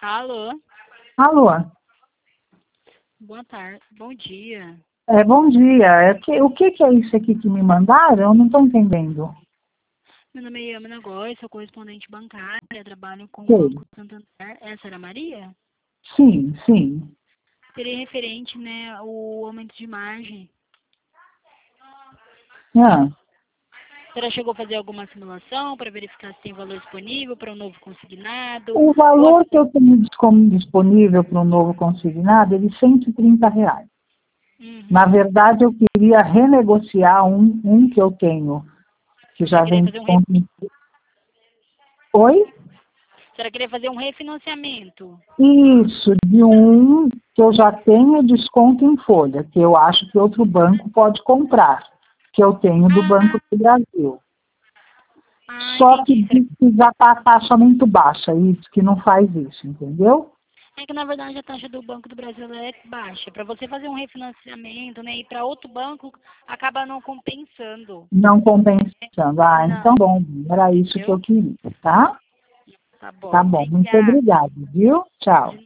Alô? Alô, Boa tarde. Bom dia. bom dia. O que é isso aqui que me mandaram? Eu não estou entendendo. Meu nome é Ana Góes, sou correspondente bancária, trabalho com o Sei. Banco Santander. Essa era a Maria? Sim, sim. Seria referente, né, ao aumento de margem. Ah, A senhora chegou a fazer alguma simulação para verificar se tem valor disponível para um novo consignado? o Ou valor que eu tenho disponível para um novo consignado é de R$ 130. Na Uhum. verdade, eu queria renegociar um que eu tenho, que A senhora já queria vem fazer desconto. Oi? A senhora queria fazer um refinanciamento? Isso, de um que eu já tenho desconto em folha, que eu acho que outro banco pode comprar, que eu tenho do Banco Ah, do Brasil. Só que entendi. diz que já está a taxa muito baixa, e diz que não faz isso, entendeu? É que, na verdade, a taxa do Banco do Brasil ela é baixa. Para você fazer um refinanciamento, né, ir para outro banco, acaba não compensando. Não compensando. Ah, Não, então bom, era isso que entendeu? eu queria, tá? Tá bom, Tá bom, muito obrigada. obrigado, viu? Tchau. De